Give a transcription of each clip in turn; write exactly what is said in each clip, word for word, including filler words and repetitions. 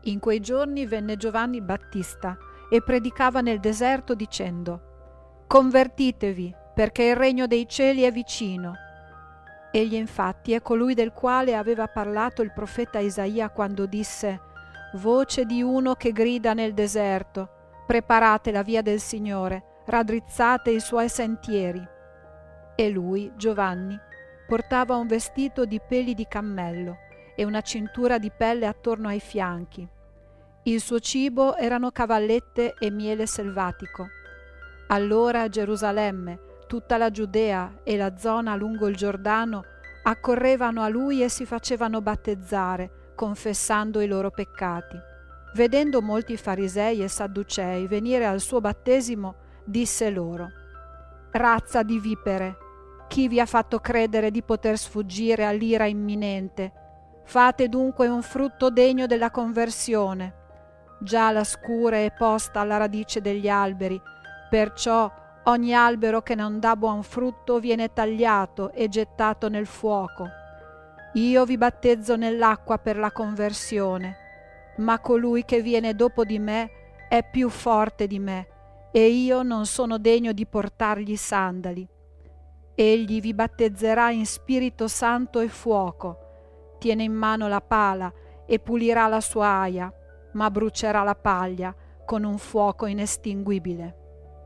In quei giorni venne Giovanni Battista e predicava nel deserto dicendo: «Convertitevi, perché il regno dei cieli è vicino». Egli infatti è colui del quale aveva parlato il profeta Isaia quando disse: «Voce di uno che grida nel deserto, preparate la via del Signore, raddrizzate i suoi sentieri». E lui, Giovanni, portava un vestito di peli di cammello e una cintura di pelle attorno ai fianchi. Il suo cibo erano cavallette e miele selvatico. Allora Gerusalemme, tutta la Giudea e la zona lungo il Giordano accorrevano a lui e si facevano battezzare, confessando i loro peccati. Vedendo molti farisei e sadducei venire al suo battesimo, disse loro: «Razza di vipere, chi vi ha fatto credere di poter sfuggire all'ira imminente? Fate dunque un frutto degno della conversione. Già la scure è posta alla radice degli alberi, perciò ogni albero che non dà buon frutto viene tagliato e gettato nel fuoco. Io vi battezzo nell'acqua per la conversione, ma colui che viene dopo di me è più forte di me, e io non sono degno di portargli i sandali. Egli vi battezzerà in Spirito Santo e fuoco. Tiene in mano la pala e pulirà la sua aia, ma brucerà la paglia con un fuoco inestinguibile».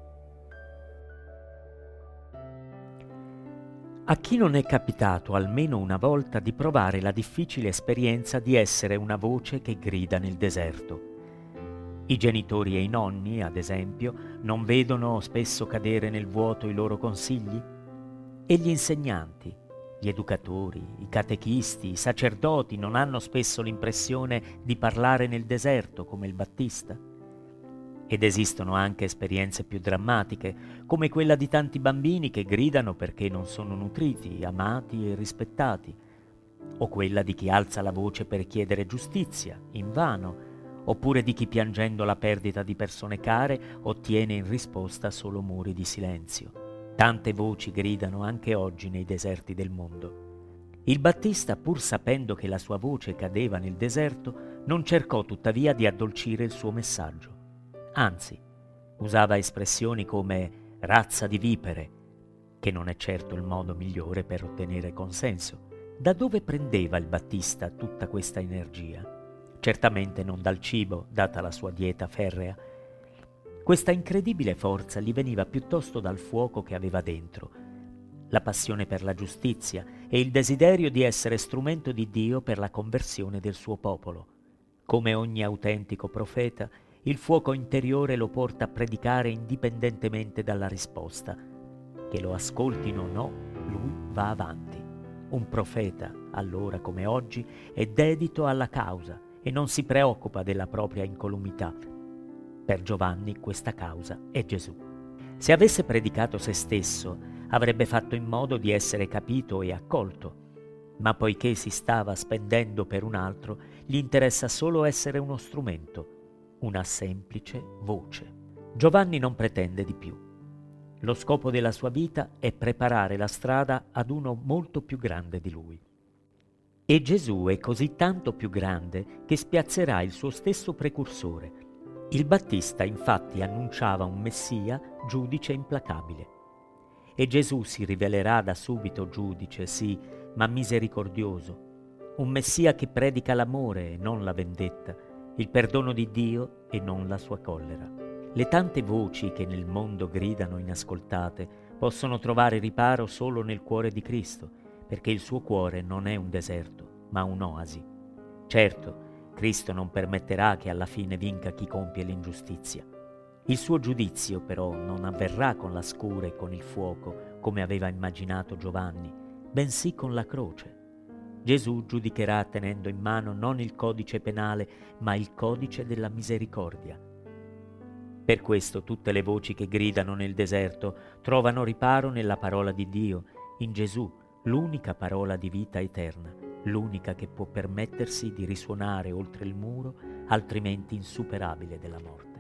A chi non è capitato almeno una volta di provare la difficile esperienza di essere una voce che grida nel deserto? I genitori e i nonni, ad esempio, non vedono spesso cadere nel vuoto i loro consigli? E gli insegnanti, gli educatori, i catechisti, i sacerdoti non hanno spesso l'impressione di parlare nel deserto come il Battista? Ed esistono anche esperienze più drammatiche, come quella di tanti bambini che gridano perché non sono nutriti, amati e rispettati, o quella di chi alza la voce per chiedere giustizia, invano, oppure di chi piangendo la perdita di persone care ottiene in risposta solo muri di silenzio. Tante voci gridano anche oggi nei deserti del mondo. Il Battista, pur sapendo che la sua voce cadeva nel deserto, non cercò tuttavia di addolcire il suo messaggio. Anzi, usava espressioni come razza di vipere, che non è certo il modo migliore per ottenere consenso. Da dove prendeva il Battista tutta questa energia? Certamente non dal cibo, data la sua dieta ferrea. Questa incredibile forza gli veniva piuttosto dal fuoco che aveva dentro, la passione per la giustizia e il desiderio di essere strumento di Dio per la conversione del suo popolo. Come ogni autentico profeta, il fuoco interiore lo porta a predicare indipendentemente dalla risposta. Che lo ascoltino o no, lui va avanti. Un profeta, allora come oggi, è dedito alla causa e non si preoccupa della propria incolumità. Per Giovanni questa causa è Gesù. Se avesse predicato se stesso, avrebbe fatto in modo di essere capito e accolto, ma poiché si stava spendendo per un altro, gli interessa solo essere uno strumento, una semplice voce. Giovanni non pretende di più. Lo scopo della sua vita è preparare la strada ad uno molto più grande di lui. E Gesù è così tanto più grande che spiazzerà il suo stesso precursore. Il Battista infatti annunciava un Messia giudice implacabile. E Gesù si rivelerà da subito giudice, sì, ma misericordioso. Un Messia che predica l'amore e non la vendetta, il perdono di Dio e non la sua collera. Le tante voci che nel mondo gridano inascoltate possono trovare riparo solo nel cuore di Cristo, perché il suo cuore non è un deserto, ma un'oasi. Certo, Cristo non permetterà che alla fine vinca chi compie l'ingiustizia. Il suo giudizio però non avverrà con la scura e con il fuoco, come aveva immaginato Giovanni, bensì con la croce. Gesù giudicherà tenendo in mano non il codice penale, ma il codice della misericordia. Per questo tutte le voci che gridano nel deserto trovano riparo nella parola di Dio, in Gesù, l'unica parola di vita eterna, l'unica che può permettersi di risuonare oltre il muro, altrimenti insuperabile della morte.